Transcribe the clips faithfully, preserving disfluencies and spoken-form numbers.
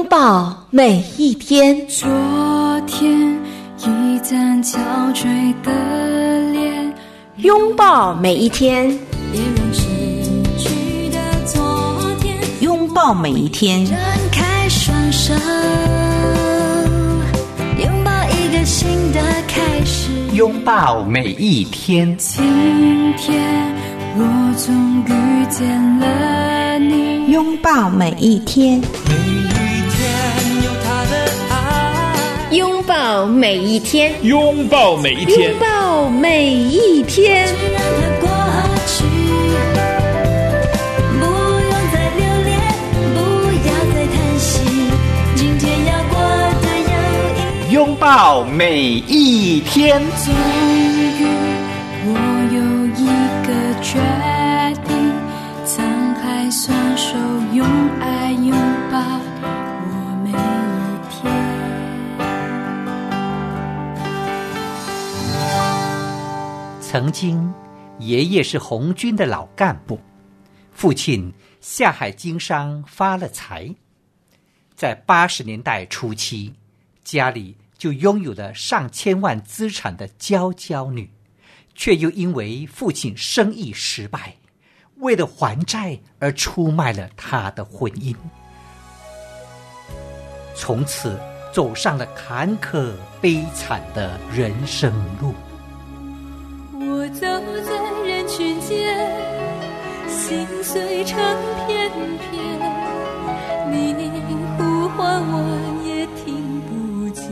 抱每一天。 昨天一张憔悴的脸， 拥抱每一天。 别让失去的昨天， 拥抱每一天。 展开双手，拥抱一个新的开始。 拥抱每一天。 今天我终遇见了你。 拥抱每一天。 每一天有他的爱。 拥抱每一天。 拥抱每一天。 拥抱每一天。 就让它过去，不用再留恋，不要再叹息，今天要过得有意义。 拥抱每一天。 终于我有一个决定，敞开双手，用爱拥抱我每一天。 曾经爷爷是红军的老干部，父亲下海经商发了财，在八十年代初期，家里就拥有了上千万资产的娇娇女，却又因为父亲生意失败，为了还债而出卖了他的婚姻，从此走上了坎坷悲惨的人生路。 我走在人群间，心碎成片片，你呼唤我也听不见。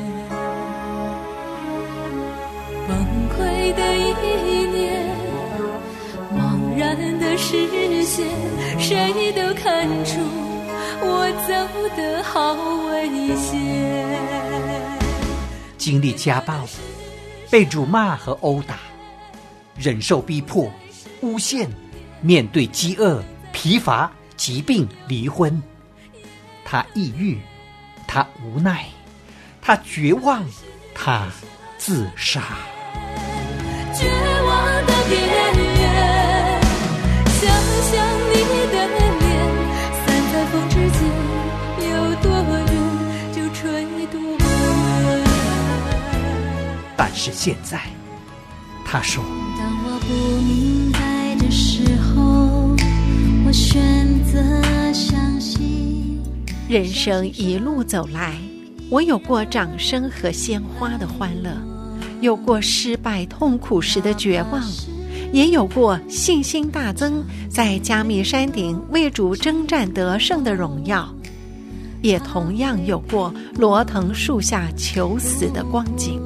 崩溃的一年，茫然的视线，谁都看出我走得好危险。 经历家暴，被辱骂和殴打，忍受逼迫、诬陷，面对饥饿、疲乏、疾病、离婚，他抑郁，他无奈，他绝望，他自杀。 绝望的边缘，想象你的脸，散在风之间，有多远就吹多远。 但是现在，他说， 当我不明白的时候，我选择相信。 人生一路走来，我有过掌声和鲜花的欢乐，有过失败痛苦时的绝望，也有过信心大增，在加密山顶为主征战得胜的荣耀，也同样有过罗藤树下求死的光景。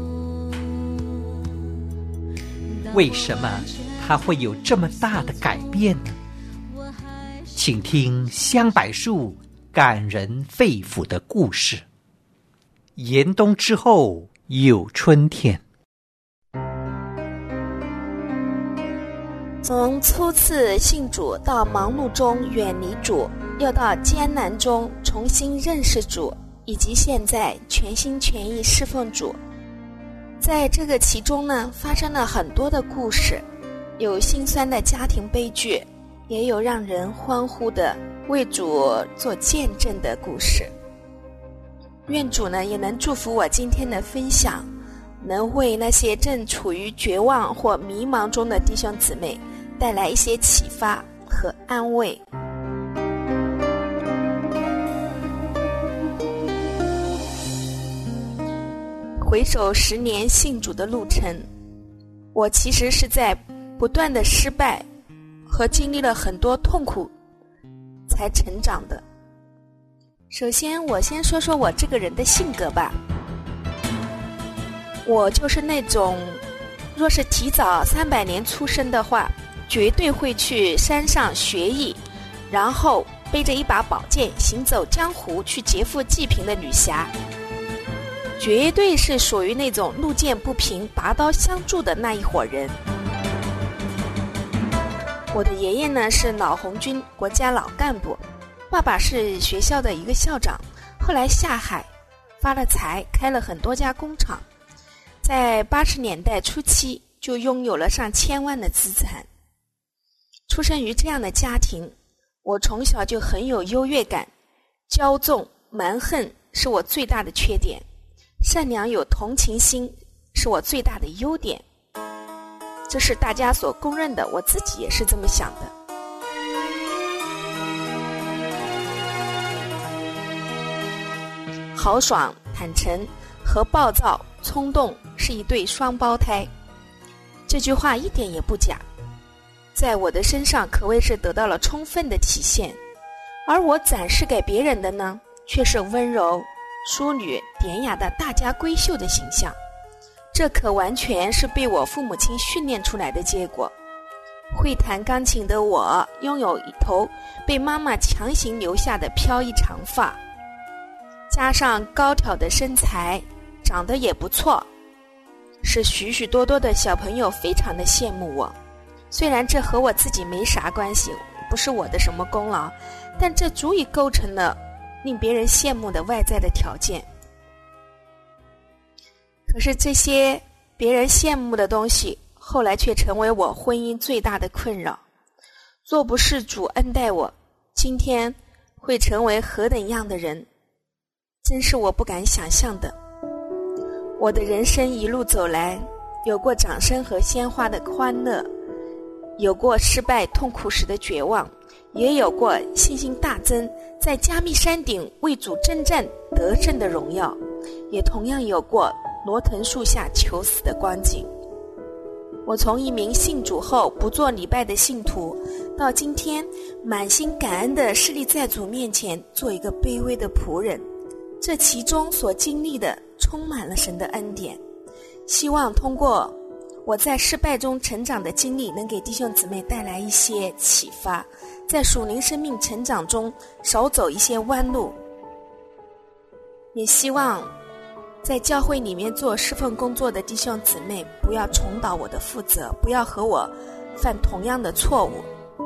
为什么他会有这么大的改变呢？请听香柏树感人肺腑的故事。严冬之后有春天。 从初次信主到忙碌中远离主，又到艰难中重新认识主，以及现在全心全意侍奉主，在这个其中呢，发生了很多的故事，有心酸的家庭悲剧，也有让人欢呼的为主做见证的故事。愿主呢也能祝福我今天的分享，能为那些正处于绝望或迷茫中的弟兄姊妹带来一些启发和安慰。回首十年信主的路程，我其实是在不断的失败和经历了很多痛苦才成长的。首先我先说说我这个人的性格吧。我就是那种若是提早三百年出生的话，绝对会去山上学艺，然后背着一把宝剑行走江湖去劫富济贫的女侠，绝对是属于那种路见不平拔刀相助的那一伙人。我的爷爷呢是老红军国家老干部，爸爸是学校的一个校长，后来下海发了财，开了很多家工厂，在八十年代初期就拥有了上千万的资产。出生于这样的家庭，我从小就很有优越感，骄纵蛮横是我最大的缺点，善良有同情心是我最大的优点。这是大家所公认的，我自己也是这么想的。豪爽、坦诚和暴躁、冲动是一对双胞胎，这句话一点也不假，在我的身上可谓是得到了充分的体现。而我展示给别人的呢，却是温柔、淑女、典雅的大家闺秀的形象。这可完全是被我父母亲训练出来的结果。会弹钢琴的我，拥有一头被妈妈强行留下的飘逸长发，加上高挑的身材，长得也不错，使许许多多的小朋友非常的羡慕我。虽然这和我自己没啥关系，不是我的什么功劳，但这足以构成了令别人羡慕的外在的条件。可是这些别人羡慕的东西，后来却成为我婚姻最大的困扰。若不是主恩待我，今天会成为何等样的人，真是我不敢想象的。我的人生一路走来，有过掌声和鲜花的欢乐，有过失败痛苦时的绝望，也有过信心大增，在加密山顶为主征战得胜的荣耀，也同样有过罗藤树下求死的光景。我从一名信主后不做礼拜的信徒，到今天满心感恩的侍立在主面前做一个卑微的仆人，这其中所经历的充满了神的恩典。希望通过我在失败中成长的经历，能给弟兄姊妹带来一些启发，在属灵生命成长中少走一些弯路。也希望在教会里面做侍奉工作的弟兄姊妹不要重蹈我的覆辙，不要和我犯同样的错误。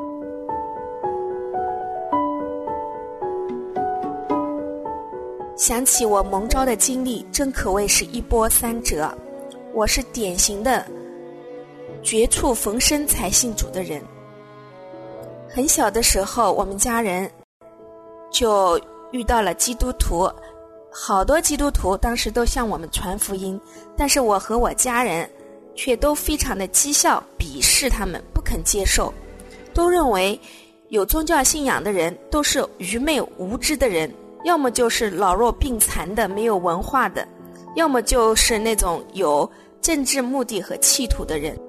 想起我蒙召的经历，真可谓是一波三折。我是典型的绝处逢生才信主的人。很小的时候，我们家人就遇到了基督徒，好多基督徒当时都向我们传福音，但是我和我家人却都非常的讥笑鄙视他们，不肯接受，都认为有宗教信仰的人都是愚昧无知的人，要么就是老弱病残的没有文化的，要么就是那种有政治目的和企图的人。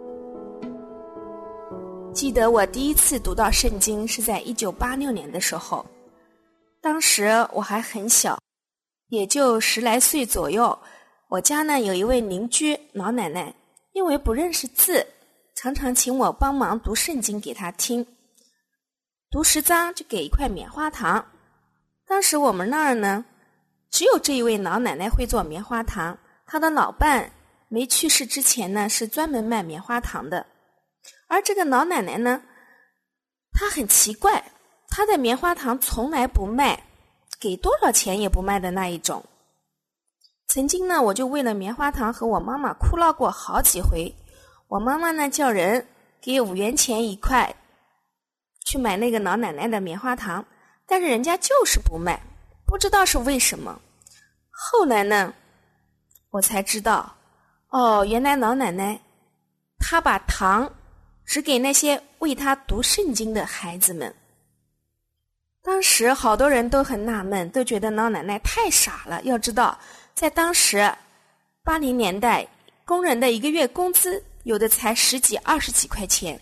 记得我第一次读到圣经是在一九八六年的时候，当时我还很小，也就十来岁左右。我家呢有一位邻居老奶奶，因为不认识字，常常请我帮忙读圣经给她听，读十章就给一块棉花糖。当时我们那儿呢只有这一位老奶奶会做棉花糖，她的老伴没去世之前呢是专门卖棉花糖的。而这个老奶奶呢，她很奇怪，她的棉花糖从来不卖，给多少钱也不卖的那一种。曾经呢，我就为了棉花糖和我妈妈哭闹过好几回。我妈妈呢叫人给五元钱一块去买那个老奶奶的棉花糖，但是人家就是不卖，不知道是为什么。后来呢，我才知道，哦，原来老奶奶她把糖只给那些为她读圣经的孩子们。当时好多人都很纳闷，都觉得老奶奶太傻了。要知道，在当时八零年代，工人的一个月工资有的才十几二十几块钱，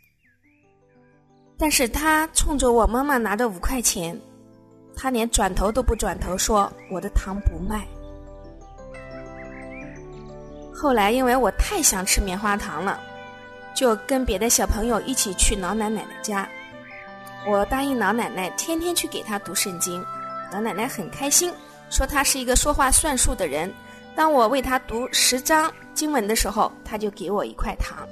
但是他冲着我妈妈拿着五块钱，他连转头都不转头，说我的糖不卖。后来因为我太想吃棉花糖了，就跟别的小朋友一起去老奶奶的家。我答应老奶奶天天去给她读圣经，老奶奶很开心，说她是一个说话算数的人。当我为她读十章经文的时候，她就给我一块糖。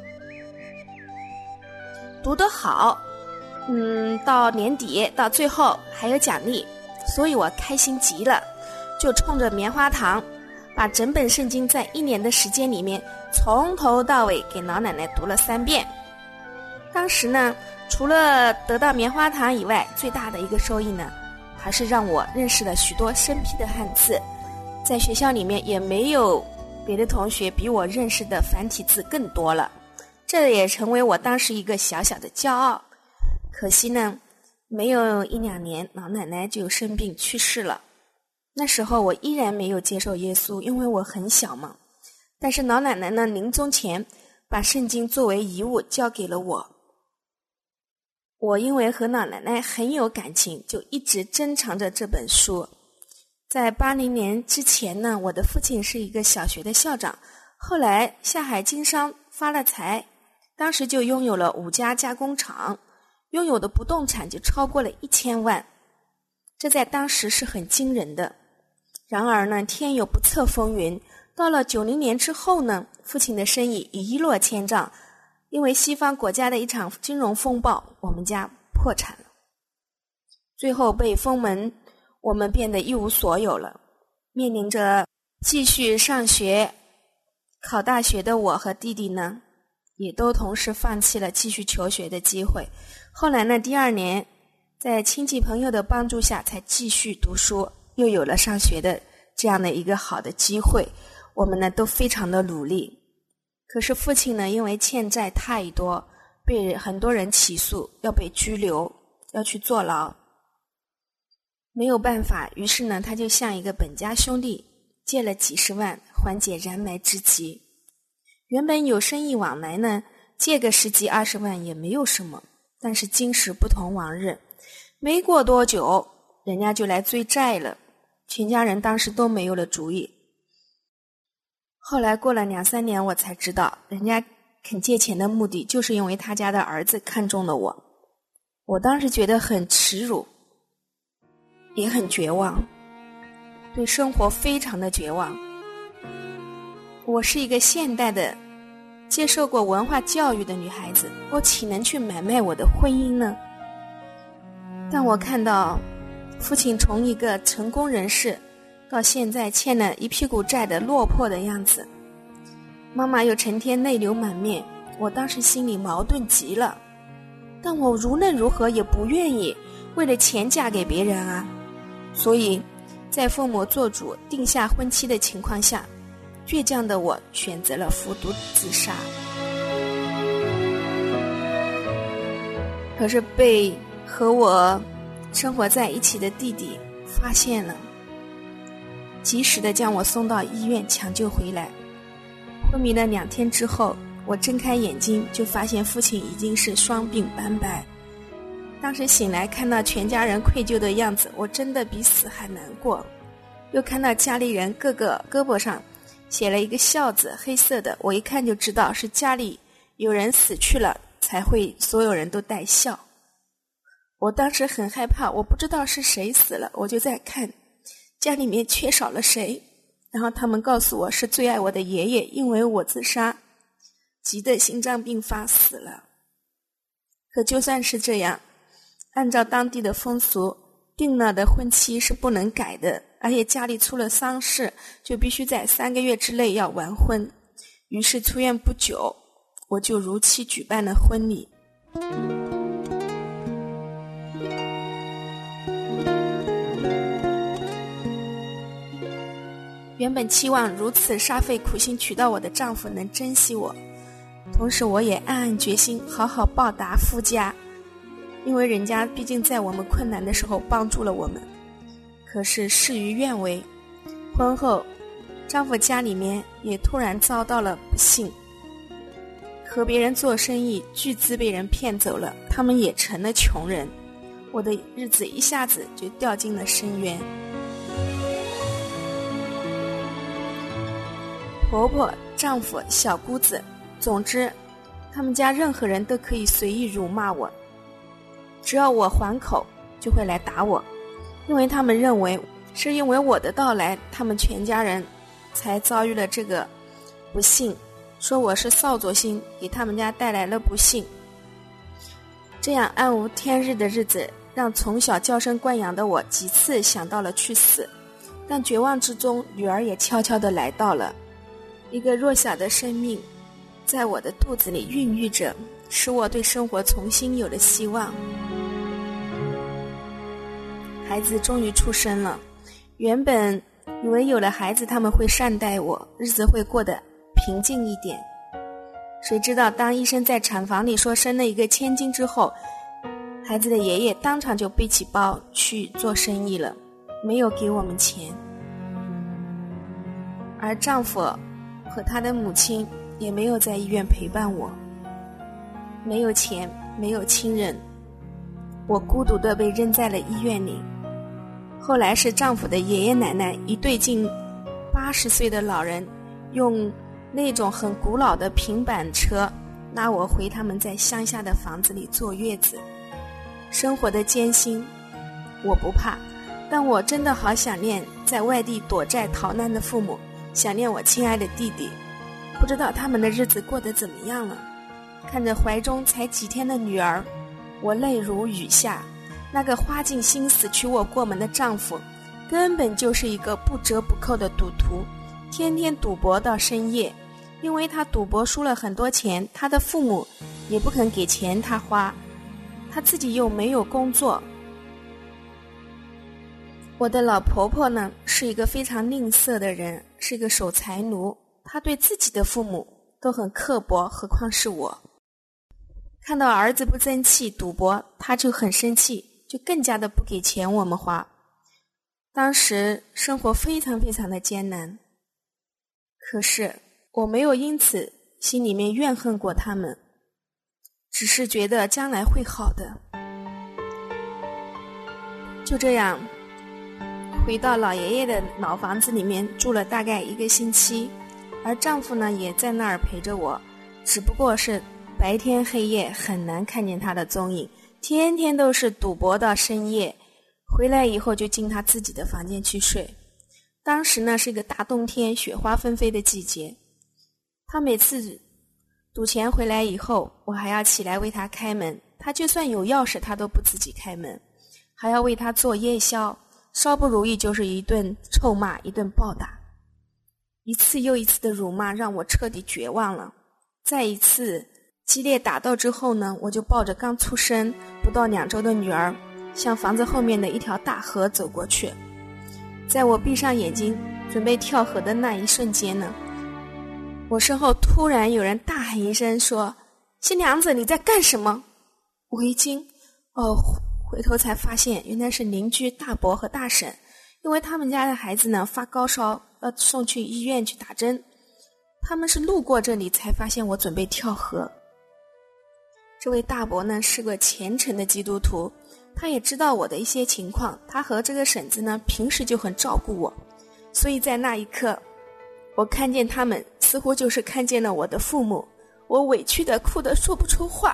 读得好，嗯，到年底到最后还有奖励，所以我开心极了，就冲着棉花糖把整本圣经在一年的时间里面从头到尾给老奶奶读了三遍。当时呢，除了得到棉花糖以外，最大的一个收益呢， 还是让我认识了许多生僻的汉字。在学校里面也没有别的同学比我认识的繁体字更多了，这也成为我当时一个小小的骄傲。可惜呢，没有一两年，老奶奶就生病去世了。那时候我依然没有接受耶稣，因为我很小嘛。但是老奶奶呢，临终前把圣经作为遗物交给了我。我因为和老奶奶很有感情，就一直珍藏着这本书。在八零年之前呢，我的父亲是一个小学的校长，后来下海经商发了财，当时就拥有了五家加工厂，拥有的不动产就超过了一千万，这在当时是很惊人的。然而呢，天有不测风云，到了九零年之后呢，父亲的生意一落千丈，因为西方国家的一场金融风暴，我们家破产了，最后被封门，我们变得一无所有了。面临着继续上学考大学的我和弟弟呢，也都同时放弃了继续求学的机会。后来呢，第二年在亲戚朋友的帮助下才继续读书，又有了上学的这样的一个好的机会。我们呢都非常的努力，可是父亲呢因为欠债太多，被很多人起诉，要被拘留，要去坐牢。没有办法，于是呢他就向一个本家兄弟借了几十万缓解燃眉之急。原本有生意往来呢，借个十几二十万也没有什么，但是今时不同往日，没过多久人家就来追债了，全家人当时都没有了主意。后来过了两三年，我才知道人家肯借钱的目的就是因为他家的儿子看中了我。我当时觉得很耻辱，也很绝望，对生活非常的绝望。我是一个现代的接受过文化教育的女孩子，我岂能去买卖我的婚姻呢？但我看到父亲从一个成功人士到现在欠了一屁股债的落魄的样子，妈妈又成天泪流满面，我当时心里矛盾极了。但我无论如何也不愿意为了钱嫁给别人啊，所以在父母做主定下婚期的情况下，倔强的我选择了服毒自杀。可是被和我生活在一起的弟弟发现了，及时的将我送到医院抢救回来。昏迷了两天之后，我睁开眼睛就发现父亲已经是双鬓斑白。当时醒来看到全家人愧疚的样子，我真的比死还难过。又看到家里人各个胳膊上写了一个孝字，黑色的，我一看就知道是家里有人死去了才会所有人都带孝。我当时很害怕，我不知道是谁死了，我就在看家里面缺少了谁，然后他们告诉我是最爱我的爷爷，因为我自杀急得心脏病发死了。可就算是这样，按照当地的风俗，定了的婚期是不能改的，而且家里出了丧事就必须在三个月之内要完婚。于是出院不久，我就如期举办了婚礼。原本期望如此煞费苦心娶到我的丈夫能珍惜我，同时我也暗暗决心好好报答夫家，因为人家毕竟在我们困难的时候帮助了我们。可是事与愿违，婚后丈夫家里面也突然遭到了不幸，和别人做生意巨资被人骗走了，他们也成了穷人，我的日子一下子就掉进了深渊。婆婆、丈夫、小姑子，总之他们家任何人都可以随意辱骂我，只要我还口就会来打我，因为他们认为是因为我的到来，他们全家人才遭遇了这个不幸，说我是扫帚星，给他们家带来了不幸。这样暗无天日的日子让从小娇生惯养的我几次想到了去死，但绝望之中，女儿也悄悄地来到了。一个弱小的生命在我的肚子里孕育着，使我对生活重新有了希望。 孩子终于出生了。原本以为有了孩子他们会善待我，日子会过得平静一点。谁知道当医生在产房里说生了一个千金之后，孩子的爷爷当场就背起包去做生意了，没有给我们钱。而丈夫和他的母亲也没有在医院陪伴我，没有钱，没有亲人，我孤独地被扔在了医院里。后来是丈夫的爷爷奶奶，一对近八十岁的老人，用那种很古老的平板车拉我回他们在乡下的房子里坐月子。生活的艰辛我不怕，但我真的好想念在外地躲债逃难的父母，想念我亲爱的弟弟，不知道他们的日子过得怎么样了。看着怀中才几天的女儿，我泪如雨下。那个花尽心思娶我过门的丈夫，根本就是一个不折不扣的赌徒，天天赌博到深夜。因为他赌博输了很多钱，他的父母也不肯给钱他花，他自己又没有工作。我的老婆婆呢，是一个非常吝啬的人，是一个守财奴，她对自己的父母都很刻薄，何况是我。看到儿子不争气赌博，她就很生气，就更加的不给钱我们花。当时生活非常非常的艰难，可是我没有因此心里面怨恨过他们，只是觉得将来会好的。就这样回到老爷爷的老房子里面住了大概一个星期，而丈夫呢也在那儿陪着我，只不过是白天黑夜很难看见他的踪影，天天都是赌博到深夜，回来以后就进他自己的房间去睡。当时呢是一个大冬天，雪花纷飞的季节，他每次赌钱回来以后，我还要起来为他开门，他就算有钥匙他都不自己开门，还要为他做夜宵，稍不如意就是一顿臭骂，一顿暴打。一次又一次的辱骂让我彻底绝望了。再一次激烈打斗之后呢，我就抱着刚出生不到两周的女儿，向房子后面的一条大河走过去。在我闭上眼睛准备跳河的那一瞬间呢，我身后突然有人大喊一声说：“新娘子，你在干什么？”我一惊，哦，回头才发现原来是邻居大伯和大婶，因为他们家的孩子呢发高烧，要送去医院去打针，他们是路过这里才发现我准备跳河。这位大伯呢是个虔诚的基督徒，他也知道我的一些情况，他和这个婶子呢平时就很照顾我，所以在那一刻我看见他们似乎就是看见了我的父母，我委屈的哭得说不出话。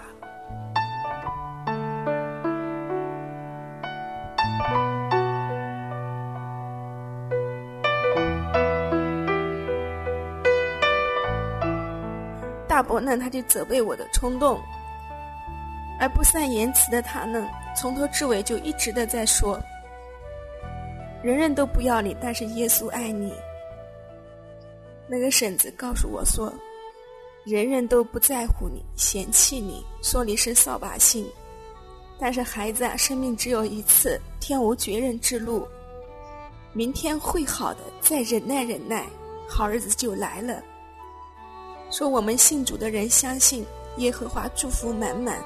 大伯呢他就责备我的冲动，而不善言辞的他呢从头至尾就一直的在说，人人都不要你，但是耶稣爱你。那个婶子告诉我说，人人都不在乎你，嫌弃你，说你是扫把星，但是孩子啊，生命只有一次，天无绝人之路，明天会好的，再忍耐忍耐，好日子就来了。说我们信主的人相信耶和华祝福满满，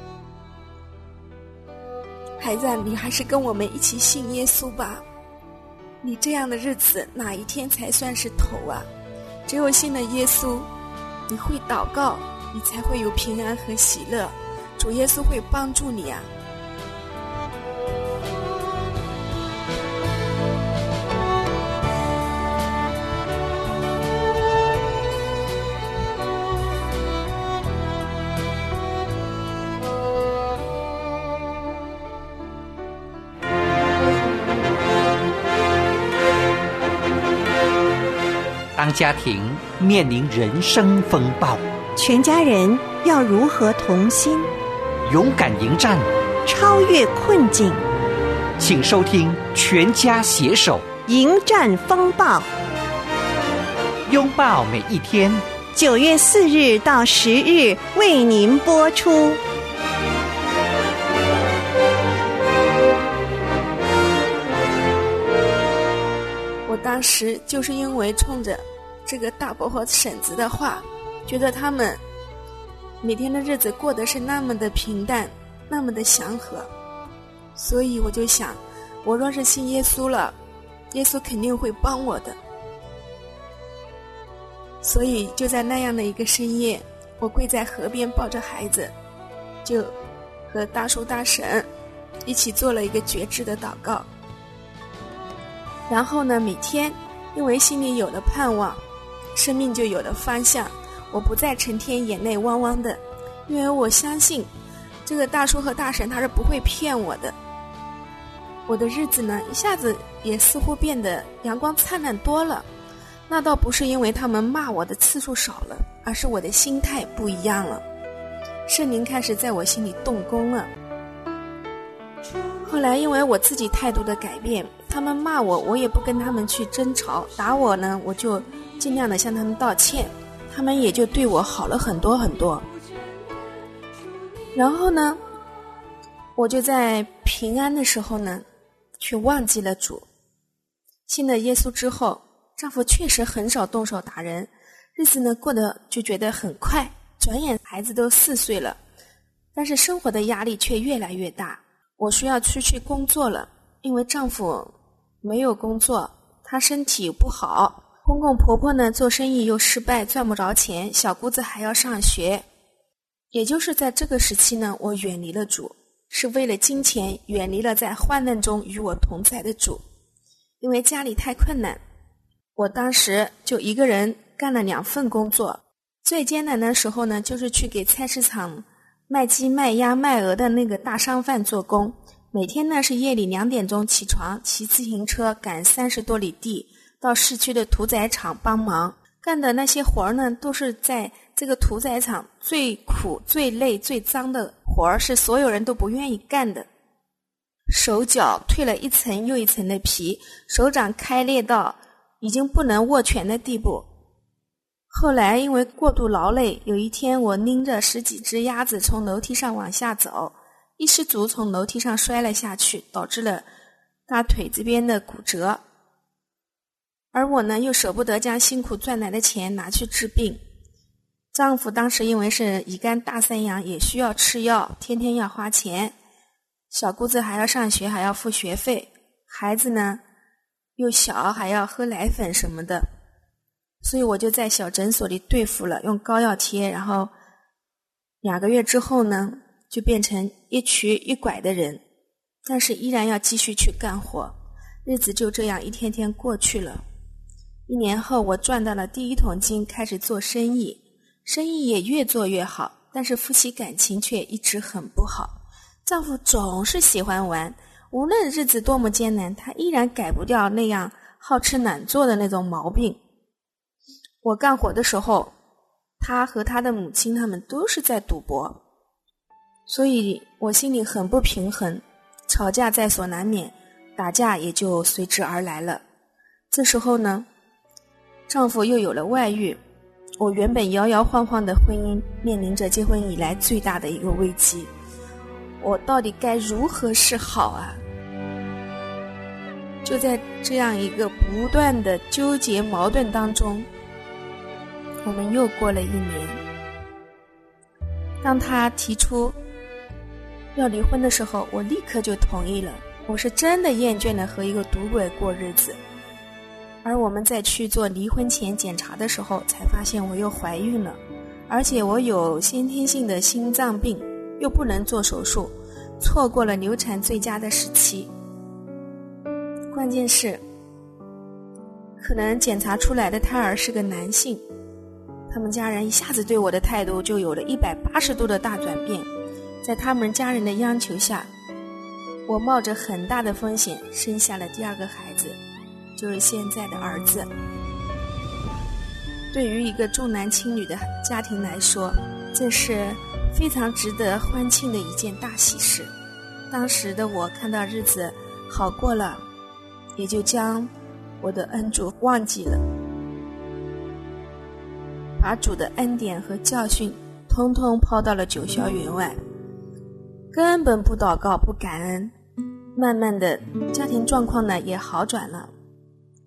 孩子啊，你还是跟我们一起信耶稣吧，你这样的日子哪一天才算是头啊？只有信了耶稣，你会祷告，你才会有平安和喜乐，主耶稣会帮助你啊。 当家庭面临人生风暴， 全家人要如何同心， 勇敢迎战， 超越困境？ 请收听《全家携手迎战风暴》， 拥抱每一天。 九月四日到十日为您播出。 我当时就是因为冲着这个大伯和婶子的话，觉得他们每天的日子过得是那么的平淡，那么的祥和，所以我就想，我若是信耶稣了，耶稣肯定会帮我的。所以就在那样的一个深夜，我跪在河边抱着孩子，就和大叔大婶一起做了一个决志的祷告。然后呢，每天因为心里有了盼望，生命就有了方向，我不再成天眼泪汪汪的，因为我相信这个大叔和大婶他是不会骗我的。我的日子呢，一下子也似乎变得阳光灿烂多了。那倒不是因为他们骂我的次数少了，而是我的心态不一样了。圣灵开始在我心里动工了。后来因为我自己态度的改变，他们骂我，我也不跟他们去争吵，打我呢，我就尽量的向他们道歉，他们也就对我好了很多很多。然后呢，我就在平安的时候呢，却忘记了主。信了耶稣之后，丈夫确实很少动手打人，日子呢过得就觉得很快，转眼孩子都四岁了，但是生活的压力却越来越大。我需要出去工作了，因为丈夫没有工作，他身体不好，公公婆婆呢做生意又失败，赚不着钱，小姑子还要上学。也就是在这个时期呢，我远离了主，是为了金钱远离了在患难中与我同在的主。因为家里太困难，我当时就一个人干了两份工作。最艰难的时候呢，就是去给菜市场卖鸡卖鸭卖鹅的那个大商贩做工，每天呢是夜里两点钟起床，骑自行车赶三十多里地到市区的屠宰场帮忙，干的那些活儿呢都是在这个屠宰场最苦最累最脏的活儿，是所有人都不愿意干的。手脚褪了一层又一层的皮，手掌开裂到已经不能握拳的地步。后来因为过度劳累，有一天我拎着十几只鸭子从楼梯上往下走，一失足从楼梯上摔了下去，导致了大腿这边的骨折。而我呢又舍不得将辛苦赚来的钱拿去治病。丈夫当时因为是乙肝大三阳，也需要吃药，天天要花钱，小姑子还要上学，还要付学费，孩子呢又小，还要喝奶粉什么的，所以我就在小诊所里对付了，用膏药贴，然后两个月之后呢就变成一瘸一拐的人，但是依然要继续去干活，日子就这样一天天过去了。一年后我赚到了第一桶金，开始做生意，生意也越做越好，但是夫妻感情却一直很不好。丈夫总是喜欢玩，无论日子多么艰难，他依然改不掉那样好吃懒做的那种毛病。我干活的时候，他和他的母亲他们都是在赌博，所以我心里很不平衡，吵架在所难免，打架也就随之而来了。这时候呢，丈夫又有了外遇，我原本摇摇晃晃的婚姻面临着结婚以来最大的一个危机，我到底该如何是好啊？就在这样一个不断的纠结矛盾当中，我们又过了一年。当他提出要离婚的时候，我立刻就同意了。我是真的厌倦了和一个赌鬼过日子。而我们在去做离婚前检查的时候，才发现我又怀孕了，而且我有先天性的心脏病，又不能做手术，错过了流产最佳的时期。关键是可能检查出来的胎儿是个男性，他们家人一下子对我的态度就有了一百八十度的大转变。在他们家人的央求下，我冒着很大的风险生下了第二个孩子，就是现在的儿子。对于一个重男轻女的家庭来说，这是非常值得欢庆的一件大喜事。当时的我看到日子好过了，也就将我的恩主忘记了，把主的恩典和教训通通抛到了九霄云外，根本不祷告不感恩。慢慢的家庭状况呢也好转了。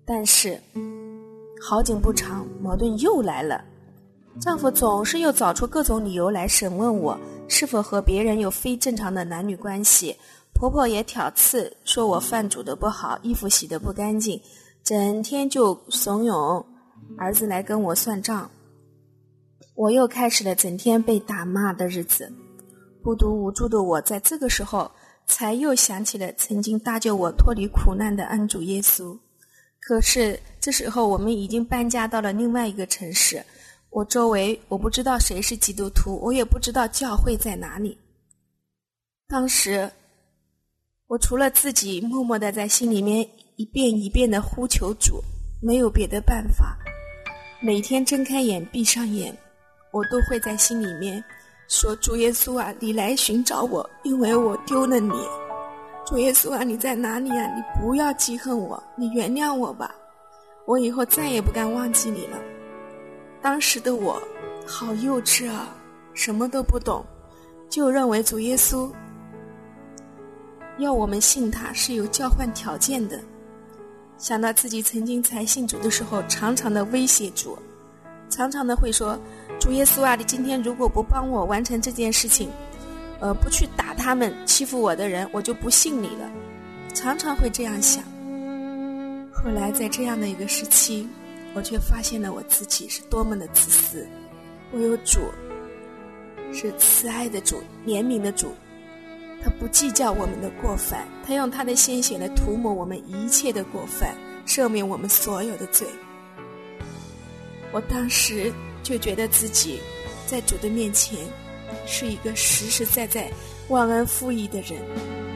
但是好景不长，矛盾又来了。丈夫总是又找出各种理由来审问我是否和别人有非正常的男女关系，婆婆也挑刺，说我饭煮得不好，衣服洗得不干净，整天就怂恿儿子来跟我算账。我又开始了整天被打骂的日子。孤独无助的我在这个时候才又想起了曾经搭救我脱离苦难的恩主耶稣。可是这时候我们已经搬家到了另外一个城市，我周围我不知道谁是基督徒，我也不知道教会在哪里。当时我除了自己默默地在心里面一遍一遍地呼求主，没有别的办法。每天睁开眼闭上眼，我都会在心里面说，主耶稣啊，你来寻找我，因为我丢了你。主耶稣啊，你在哪里啊？你不要记恨我，你原谅我吧，我以后再也不敢忘记你了。当时的我好幼稚啊，什么都不懂，就认为主耶稣要我们信他是有交换条件的。想到自己曾经才信主的时候，常常的威胁主，常常的会说，主耶稣啊，你今天如果不帮我完成这件事情，呃，不去打他们欺负我的人，我就不信你了。常常会这样想。后来在这样的一个时期，我却发现了我自己是多么的自私。我有主，是慈爱的主，怜悯的主，他不计较我们的过犯，他用他的鲜血来涂抹我们一切的过犯，赦免我们所有的罪。我当时就觉得自己在主的面前是一个实实在在忘恩负义的人。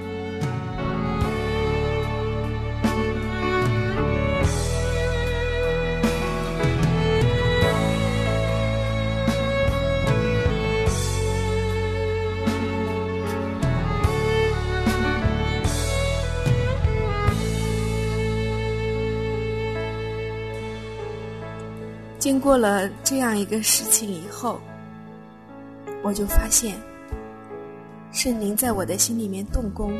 经过了这样一个事情以后，我就发现圣灵在我的心里面动工。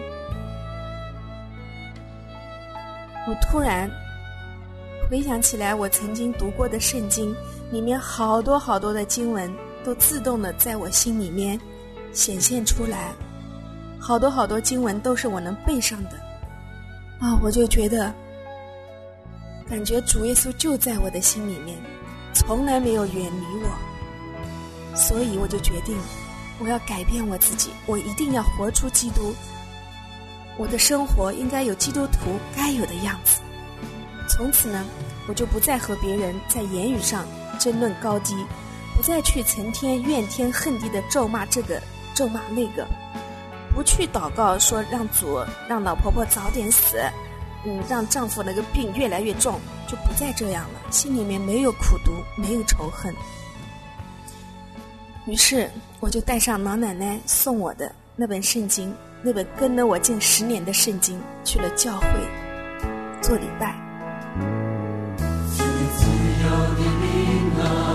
我突然回想起来，我曾经读过的圣经里面好多好多的经文都自动的在我心里面显现出来，好多好多经文都是我能背上的啊！我就觉得感觉主耶稣就在我的心里面，从来没有远离我。所以我就决定我要改变我自己，我一定要活出基督，我的生活应该有基督徒该有的样子。从此呢，我就不再和别人在言语上争论高低，不再去成天怨天恨地的咒骂这个咒骂那个，不去祷告说让主让老婆婆早点死，嗯，让丈夫那个病越来越重，就不再这样了，心里面没有苦毒，没有仇恨。于是我就带上老奶奶送我的那本圣经，那本跟了我近十年的圣经，去了教会做礼拜。 是自由的灵啊，